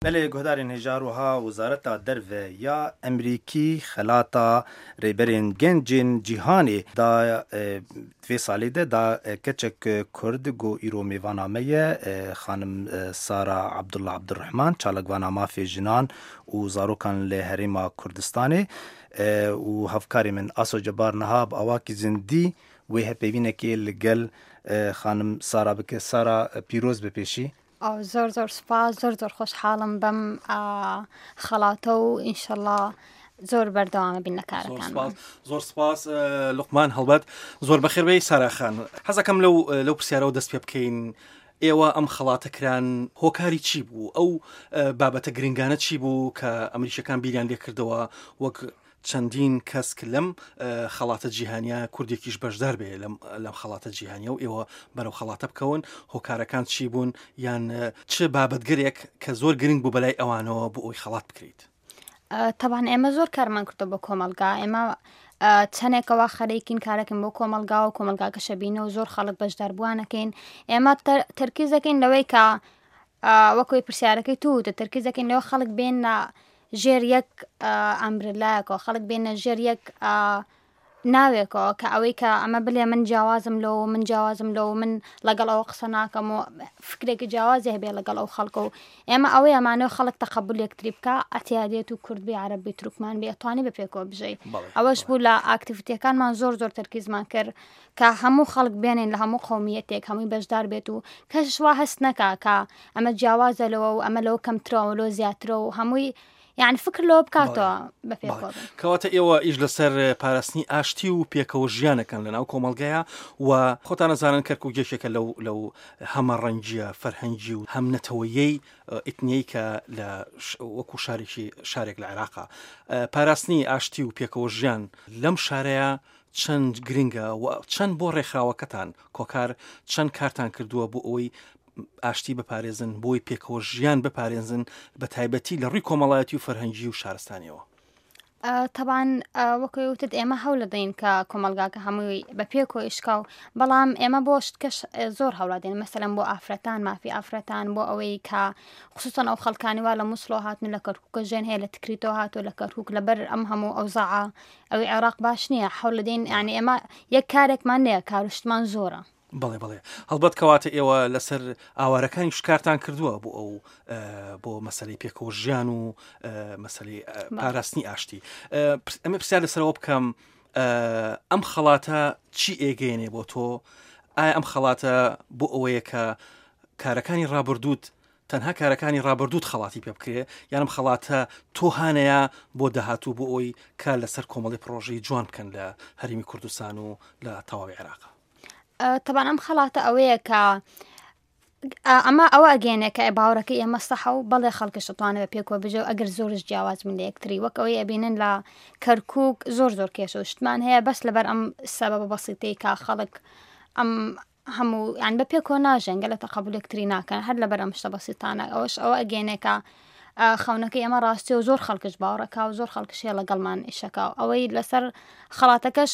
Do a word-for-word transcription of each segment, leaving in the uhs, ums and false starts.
بله گهدارین هجار وها وزارت درو یا امریکی خلاطا ریبرین گنجین جیهانی دا في سالی ده دا کچک کرد گو ایرو میوانامه خانم سارا عبدالله عبدالرحمن چالگواناما فی جنان و زاروکان لحریم کردستانی و هفکاری من آسو جبار نهاب اواکی زندی و هپیوینه که لگل خانم سارا بک سارا پیروز بپیشی أو زور زور سپاس زور زور خوشحالم بم خلاطه و إنشالله زور بردوام بينا كاركان. زور سپاس زور سپاس لقمان هەڵبەت زۆر بەخێر بێی ساراخان حەزەکەم لەو لەو پرسیارەوە دەست پێ بکەین ئێوە ئەم خەڵاتەکران هۆکاری چی بوو ئەو بابەتە گرنگانە چی بوو کە ئەمریکیەکان بیریان لێ کردەوە وەک چەندین کەس کە لەم خەڵاتە جیهانیە کوردێکیش بەشدار بێ لەم خەڵاتە جیهانیە و ئێوە بەرەو خەڵاتە بکەون هۆکارەکان چی بوون یان چ بابەتگرێک کە زۆر گرنگ بوو بەلای ئەوانەوە بۆ ئەوی خەڵات بکرێت. طبعا ئێمە زۆر کارمان کردو بۆ کۆمەلگا ئێمە چەندێکەوە خەریکین کارەکەین بۆ کۆمەلگا و کۆمەلگاکە شەبینە و زۆر خەڵک بەشدار بووانەکەین ئێمە تەرکیزەکەین لەوەی کە وەکوی پرسیارەکەی تو تەرکیزەکەین لەوە خەڵک بێنە ژێر یەک ئەمبرلایەکەوە خەڵک بێنە ژێر یەک ناوێکەوە کە ئەوەی کە ئەمە بڵێ من جیاوازم لەوە من جیاوازم لەوە من لەگەڵ ئەوە قسە ناکەم و فکرێکی جیاوازی هەبێ لەگەڵ ئەو خەڵکە و ئێمە ئەوەی ئەمانەوە خەڵک تەقەبول یەکتری بکە ئەتیادێت و کورد بێ عەرەبی تورکمان بێ ئەتوانی بە پێکەوە بژەی ئەوەش بوو لە ئاکتیڤیتیەکانمان زۆر زۆر تەرکیزمان کرد کە هەموو خەڵک بێنین لە هەموو قەومیەتێک هەمووی بەشدار بێت و کەسش وا هەست نەکا کە ئەمە جیاوازە لەوە و ئەمە لەوە کەمترەوە لەوە زیاترە و هەمووی يعني فكر لو بكاتو بفيكو كواتا ايوا ايج لسر باراسني اشتي و بيكو ژیانە كان لنا كومەلگەیە و خۆتان نەزانن کەرکووگێشێکە لەو لەو هەمە ڕەنجیە فەرهەنگی و هەم نەتەوەیەی ئیتنیەی کە لە وەکو شارێکی شارێک لە عێراقا پاراستنی ئاشتی و پێکەوە ژیان لەم شارەیە چەند گرنگە و چەند بۆ ڕێکخراوەکەتان کۆکار چەند کارتان کردووە بۆ ئەوەی ئاشتی بپارێزن بۆی پێکەوە ژیان بپارێزن بە تایبەتی لە ڕووی کۆمەڵایەتی و فەرهەنگی و شارستانیەوە. طبعا وەکوی وتت ئێمە هەوڵ دەدەین کە کۆمەلگاکە هەمووی بە پێکەوە ئیشکاو بەڵام ئێمە بۆ شتکەش زۆر هەوڵادێن مەسەلەن بۆ ئافرەتان مافی ئافرەتان بۆ ئەوەی کە خصوصن ئەو خەڵکانی وا لە مووسڵۆ هاتن لە کەرکووکە ژێن هەیە لە تکریتەوە هاتووە لە کەرکووک لەبەر ئەم هەموو ئەوزاعە ئەوەی عێراق باش نییە هەوڵ دەدەین یعنی ئێمە یەک کارێکمان نییە کاروشتمان زۆرە. بەڵێ بڵێ هەڵبەت کەواتە ئێوە لەسەر ئاوارەکانی شکارتان کردووە بۆ ئەو بۆ مەسەلەی پێکەوە ژیان و مەسەلەی پاراستنی ئاشتی ئەمە پرسیار لەسەرەوە بکەم ئەم خەڵاتە چی ئێگەیەنێ بۆ تۆ ئایا ئەم خەڵاتە بۆ ئەوەیە کە کارەکانی ڕابردووت تەنها کارەکانی ڕابردووت خەڵاتی پێ بکرێ یانم خەڵاتە تۆ هانەیە بۆ داهاتوو بۆ ئەوی کار لەسەر کۆمەڵی پرۆژەی جوان بکەن لە هەرێمی کوردستان و لە تەواوی عێراق. طبعا ئەم خەڵاتە ئەوەیە کە ئەمە ئەوە ئەگەێنێ کە باوەڕەکەی ئێمە سەحە و بەڵێ خەڵکیش دەتوانێت بە پێکەوە بژێ و ئەگەر زۆرش جیاواز من لە یەکتری وەک ئەوەی ئەبینن لە کەرکووک زۆر زۆر کێشە و شتمان هەیە بەس لەبەر ئەم سەبەبە بەسیطەی کە خەڵک ئەم هەموو یان بە پێکەوە ناژێن گەلە تەقەبول یەکتری ناکەن هەر لەبەر ئەم شتە بەسیطانە ئەوەش ئەوە ئەگەێنێ کە خەونەکەی ئەمە ڕاستی و زۆر خەڵکش باوەڕەکە و زۆر خەڵکش هەیە لەگەڵمان ئیشەکە و ئەوەی لەسەر خەڵاتەکەش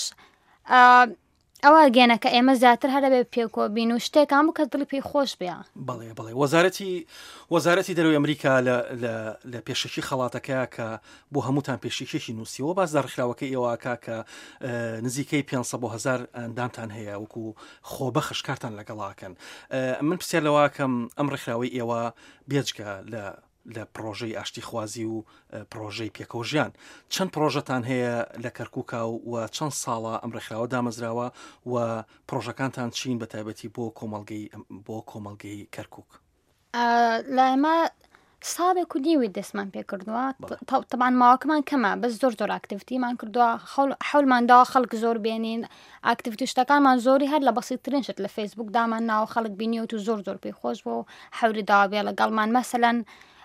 ئەوە گێنە کە ئێمە زیاتر هەرە بێ پێکەوە بین و شتێکان بوو کە دڵی پێی خۆش بێ. بەڵێ بڵێ وەزارەتی وەزارەتی دەرەوەی ئەمریکا لە پێشەکی خەڵاتەکە کە بۆ هەمووتان پێشێکێکی نووسیەوە باز دەڕخراوەکەی ئێوەکە کە نزیکەی پێنجسەد بۆ هەزار ئەندامتان هەیە وەکو خۆبەخش کارتان لەگەڵاکەن من پرسیار لەوەکەم ئەم ڕێکخراوەی ئێوە بێجگە لە لە پرۆژەی ئاشتی خوازی و پرۆژەی پێکەوە ژیان چەند پرۆژەتان هەیە لە کەرکووکە و چەند ساڵە ئەم ڕێکخراوە دامەزراوە و پرۆژەکانتان چین بە تایبەتی بۆ کۆمەڵگەی بۆ کۆمەڵگەی کەرکووک لە ئێمە ساڵێک و نیوی دەستمان پێ کردووە تەبان ماوەکەمان کەمە بەس زۆر زۆر ئاکتیڤیتیمان کردووە حەولماندا خەڵک زۆر بێنین ئاکتیڤیتی شتەکانمان زۆری هەر لە بەسیطترین شت لە فەیسبوک دامان ناوە خەڵک بینیوت و زۆر زۆر پێی خۆش بۆ حەولی داوا بێ لەگەڵمان مەسەلەن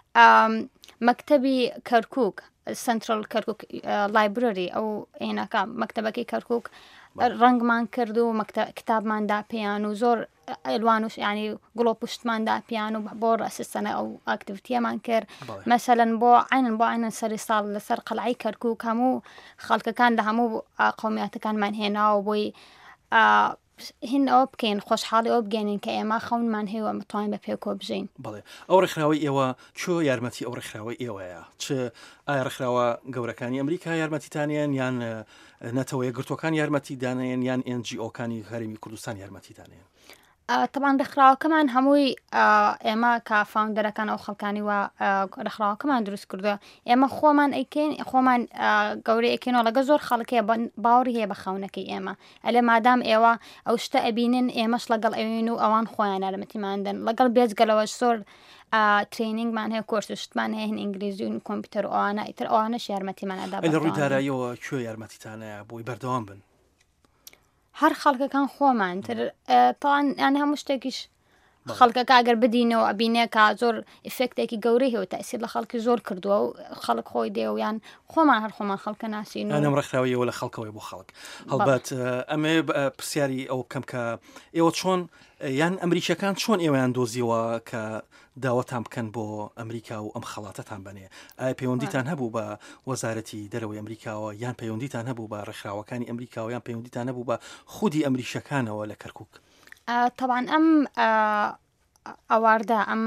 مەکتەبی کەرکووک سنترال کەرکووک لایبرەری ئەو عینەکە مەکتەبەکەی کەرکووک ڕەنگمان کرد و کتابماندا پێیان و زۆر ئەلوانوش ینی گڵۆ پشتماندا پیان و بۆ ڕاستسەنە ئەو ئاکتیڤیتیەمان کرد مەسەلەن بۆ عینن بۆ عینن سەری ساڵ لەسەر قەڵعەی کەرکووک هەموو خەڵکەکان لە هەموو قەومیاتەکانمان هێناوە بۆی هین ئەوە بکەین خۆشحاڵی ئەو بگەێنین کە ئێمە خەونمان هەیە متوانین بە پێ کۆ بژین. بڵێ ئەو ڕێکخراوەی ئێوە چۆ یارمەتی ئەو ڕێکخراوەی ئێوەیە چ ئایا ڕێکخراوە گەورەکانی ئەمریکا یارمەتیتانیان یان نەتەوەیە گرتوەکان یارمەتی دانێن یان ئێن جی ئۆکانی هەرێمی کوردستان یارمەتی دانێن؟ طبعاً ڕێکخراوەکەمان هەمووی ئێمە کە فاوندەرەکان ئەو خەڵکانی وە ڕێکخراوەکەمان دروست کردووە ئێمە خۆمان ئەیکەین خۆمان گەورەی ئەکەینەوە لەگە زۆر خەڵکەیە باوەڕی هەیە بە خەونەکەی ئێمە ئەلێ مادام ئێوە ئەو شتە ئەبینن ئێمەش لەگەڵ ئەوین و ئەوان خۆیان یارمەتیماندن لەگەڵ بێجگەلەوە زۆر ترینینگمان هەیە کۆرس و شتمان هەیە هین ئینگلیزی و کۆمپیوتەر و ئەوانە ئیتر ئەوانەش یارمەتیمانەدا لە ڕووی داراییەوە کوێ یارمەتیتانەیە بۆی بەردەوام بن؟ هەر خەڵکەکان خۆمان تر تاوان یان هەموو شتێکیش خەڵکەکە ئەگەر بدینەوە ئەبینێکە زۆر ئفکتێکی گەورەی هەیە تەئسیر لە خەڵکی زۆر کردووە و خەڵک خۆی دێویان خۆمان هەر خۆمان خەڵکە ناسین و ئەم ڕێکخراوەیەوە لە خەڵکەوەی بۆ خەڵک هەڵبەت ئەمێ پرسیاری ئەو بکەم کە ئێوە چۆن یان ئەمریکیەکان چۆن ئێوەیان دۆزیەوە کە داوەتان بکەن بۆ ئەمریکا و ئەم خەڵاتەتان بنێ ئایا پەیوەندیتان هەبوو بە وەزارەتی دەرەوەی ئەمریکاوە یان پەیوەندیتان هەبوو بە ڕێکخراوەکانی ئەمریکاوە یان پەیوەندیتان هەبوو بە خودی ئەمریکیەکانەوە لە کەرکووک؟ طبعاً ئەم ئەواردا ئەم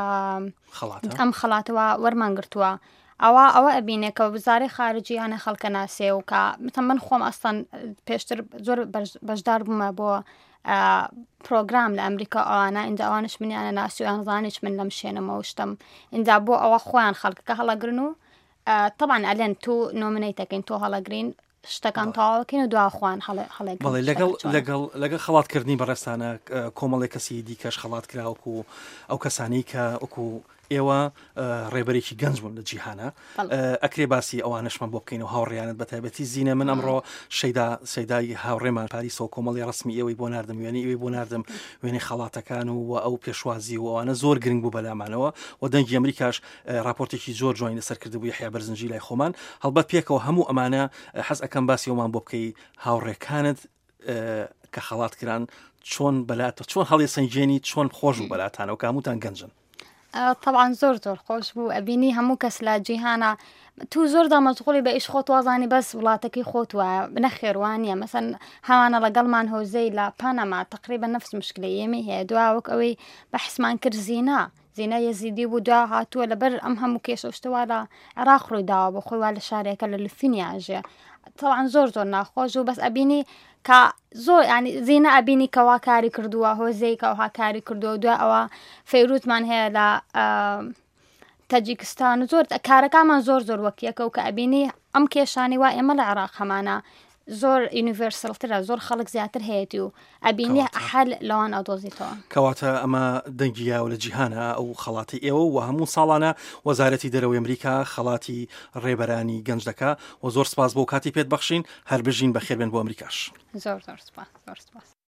ئەم خەڵاتەوە وەرمان گرتووە ئەوە ئەوە ئەبینێ کە وزارەی خارجییانە خەڵکە ناسێ و کە مثلا من خۆم ئەستان پێشتر زۆر بەشدار بوومە بۆ پرۆگرام لە ئەمریکا ئەوانە ئینجا ئەوانش منیانە ناسی و یان زانیش من لەم شوێنەمەوە شتم ئینجا بۆ ئەوە خۆیان خەڵکەکە هەڵەگرن و طبعاً ئەلێن تو نۆمنەیتەکەین تۆ هەڵەگرین شتەکان تاواکەین و دواخواان هەڵێک بەڵێ لەگەڵ لەگەڵ لەگەڵ خەڵاتکردنی بەڕێستانە کۆمەڵی کەسی دیکەش خەڵات کراوەکو ئەو کەسانی کە وەکو ئێوە ڕێبەرێکی گەنج بوون لە جیهانە ئەکرێ باسی ئەوانشمان بۆ بکەین و هاوڕێیانت بە تایبەتی زیینە من ئەمڕۆ شەیدا سەیدای هاوڕێمان پاریسەوە کۆمەڵی ڕسمی ئێوەی بۆ ناردم وێنی ئەوەی بۆ ناردم وێنەی خەڵاتەکان و ئەو پێشوازی و ئەوانە زۆر گرنگ بوو بەلامانەوە و دەنگی ئەمریکاش راپۆرتێکی زۆر جوانی لەسەر کردبوو یحیا بەرزنجی لای خۆمان هەڵبەت پێکەوە هەموو ئەمانە حەز ئەەکەم باسی ئەومان بۆ بکەی هاوڕێکانت کە خەڵاتکران چۆن بەلاتە چۆن هەڵی سنجێنی چۆن خۆش و بەلاتانەوە کە هەمووتان گەنجن. طبعاً زۆر زۆر خۆش بوو ئەبینی هەموو کەس لە جیهانە تو زۆر دامەزغوڵی بە ئیش خۆت وازانی بەس وڵاتەکەی خۆت وایە بنەخێوانە مەسەن هەوانە لەگەڵمان هۆزەی لە پانەما تقریبا نفس مشکلی ئێمە هەیە دوا وەک ئەوەی بەحسمان کرد زینا زینا یەزیدی بوو دوا هاتووە لەبەر ئەم هەموو کێشەشتەوە لە عێراق ڕووی داوە بۆ خۆی وا لە شارێکە لە لوفینیاژێ طبعاً زۆر زۆر ناخۆش و بەس ئەبینی کە زۆر ینی زیینە ئەبینی کەوا کاری کردووە هۆزەی کەەوها کاری کردووە دو ئەوە فەیروتمان هەیە لە تەجیکستان و زۆر کارەکانمان زۆر زۆر وەکیەکە و کە ئەبینی ئەم کێشانی وا ئێمە لە عێراق هەمانە زۆر یونیڤرسڵترە زۆر خەڵک زیاتر هەیەی و ئەبینی حل لەوان ئەدۆزیتەوە کەواتە ئەمە دەنگیاوە لە جیهانە ئەو خەڵاتی ئێوە و هەموو ساڵانە وەزارەتی دەرەوەی ئەمریکا خەڵاتی ڕێبەرانی گەنج دەکا و زۆر سپاس بۆ کاتی پێت بەخشین هەر بژین بەخێربێن بۆ ئەمریکاش. زۆر زۆر سپاس زۆر سپاس.